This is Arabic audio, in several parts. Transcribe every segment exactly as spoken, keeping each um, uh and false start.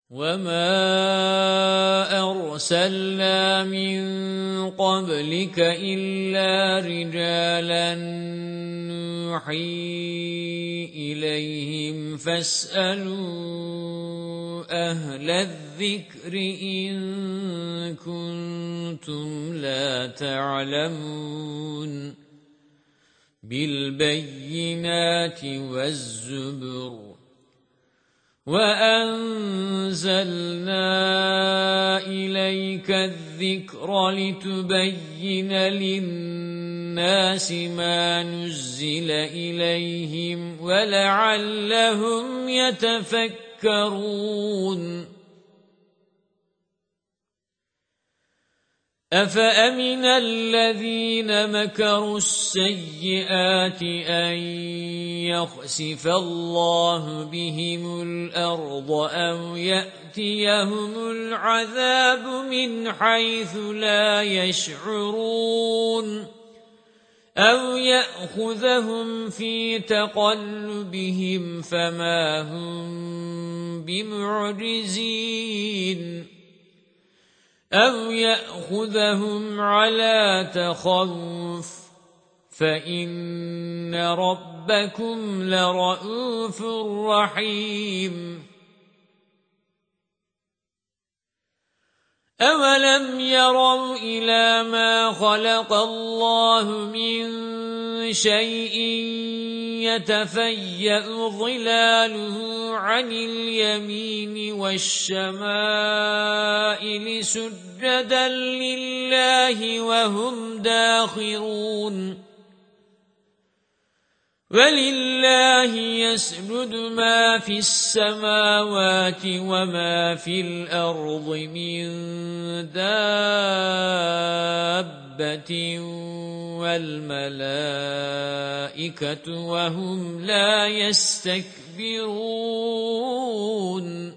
وَمَا أَرْسَلْنَا مِن قَبْلِكَ إِلَّا رِجَالًا نُوحِي إِلَيْهِمْ فَاسْأَلُوا أَهْلَ الذِّكْرِ إِن كُنتُمْ لَا تَعْلَمُونَ بِالْبَيِّنَاتِ وَالزُّبُرِ وَأَنزَلْنَا إِلَيْكَ الذِّكْرَ لِتُبَيِّنَ لِلنَّاسِ مَا نُزِّلَ إِلَيْهِمْ وَلَعَلَّهُمْ يَتَفَكَّرُونَ أَفَأَمِنَ الَّذِينَ مَكَرُوا السَّيِّئَاتِ أَن يَخْسِفَ اللَّهُ بِهِمُ الْأَرْضَ أَوْ يَأْتِيَهُمُ الْعَذَابُ مِنْ حَيْثُ لَا يَشْعُرُونَ أَوْ يَأْخُذَهُمْ فِي تَقَلُّبِهِمْ فَمَا هُمْ بِمُعْجِزِينَ أَوْ يَأْخُذَهُمْ عَلَى تَخَوُّفٍ فَإِنَّ رَبَّكُمْ لَرَءُوفٌ رَحِيمٌ أَوَلَمْ يَرَوْا إِلَى مَا خَلَقَ اللَّهُ مِنْ شَيْءٍ يَتَفَيَّأُ ظِلَالُهُ عَنِ الْيَمِينِ وَالشَّمَائِلِ سُجَّدًا لِلَّهِ وَهُمْ دَاخِرُونَ وَلِلَّهِ يَسْجُدُ مَا فِي السَّمَاوَاتِ وَمَا فِي الْأَرْضِ مِن دَابَّةٍ وَالْمَلَائِكَةُ وَهُمْ لَا يَسْتَكْبِرُونَ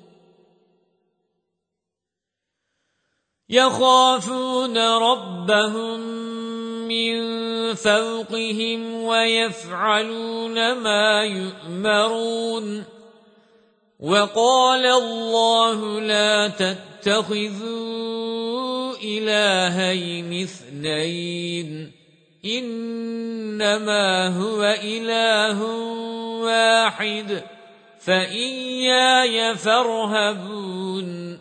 يَخَافُونَ رَبَّهُم مِّن فَوْقِهِمْ وَيَفْعَلُونَ مَا يُؤْمَرُونَ وَقَالَ اللَّهُ لَا تَتَّخِذُوا إِلَٰهَيْنِ اثْنَيْنِ إِنَّمَا هُوَ إِلَٰهٌ وَاحِدٌ فَإِيَّايَ فَارْهَبُونِ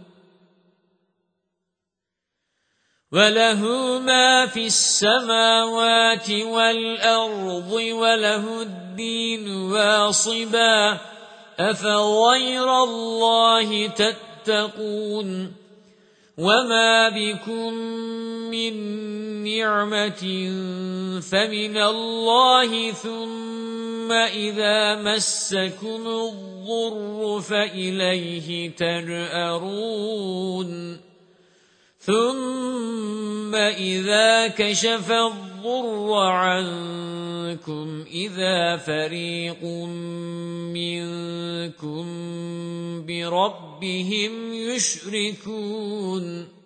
وَلَهُ مَا فِي السَّمَاوَاتِ وَالْأَرْضِ وَلَهُ الدِّينُ وَاصِبًا أَفَغَيْرَ اللَّهِ تَتَّقُونَ وَمَا بِكُم مِّن نِّعْمَةٍ فَمِنَ اللَّهِ ثُمَّ إِذَا مَسَّكُمُ الضُّرُّ فَإِلَيْهِ تَجْأَرُونَ ثُمَّ إِذَا كَشَفَ الضُّرَّ عَنكُمْ إِذَا فَرِيقٌ مِّنكُم بِرَبِّهِمْ يُشْرِكُونَ